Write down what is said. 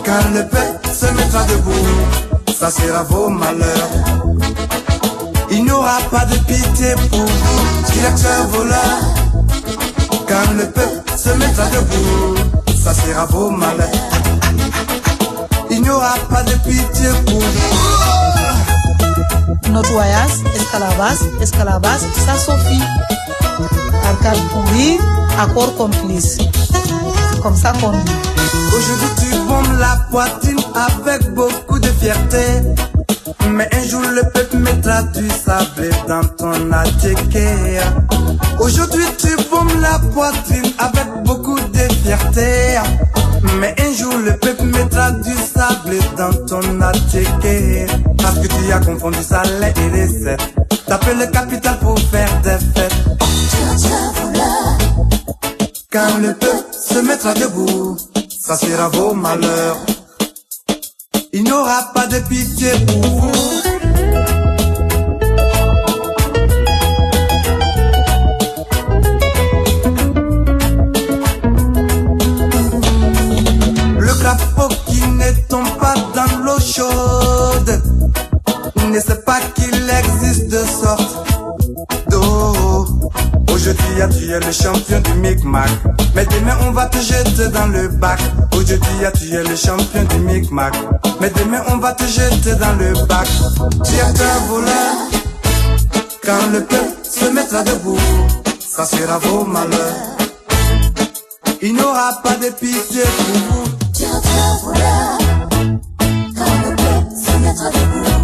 Quand le peuple se mettra debout, ça sera vos malheurs. Il n'y aura pas de pitié pour vous, directeurs voleurs. Quand le peuple se mettra debout, ça sera vos malheurs. Il n'y aura pas de pitié pour vous. Notoyas, esclavas, ça suffit. Arcade pourri, accord complice. C'est comme ça qu'on dit. Aujourd'hui tu bombes la poitrine avec beaucoup de fierté. Mais un jour le peuple mettra du sable dans ton attiqué. Aujourd'hui tu bombes la poitrine avec beaucoup de fierté. Mais un jour le peuple mettra du sable dans ton attiqué. Parce que tu as confondu salaire et recette. T'appelles le capital pour faire des fêtes. Quand le peuple se mettra debout, ça sera vos malheurs. Il n'y aura pas de pitié pour vous. Le crapaud qui ne tombe pas dans l'eau chaude ne sait pas qu'il existe de sortes d'eau. Aujourd'hui tu es le champion du Micmac, mais demain on va te jeter dans le bac. Aujourd'hui tu es le champion du Micmac, mais demain on va te jeter dans le bac. Tu es un voleur. Quand le peuple se mettra debout, ça sera vos malheurs. Il n'y aura pas de pitié pour vous. Tu es un voleur. Quand le peuple se mettra debout,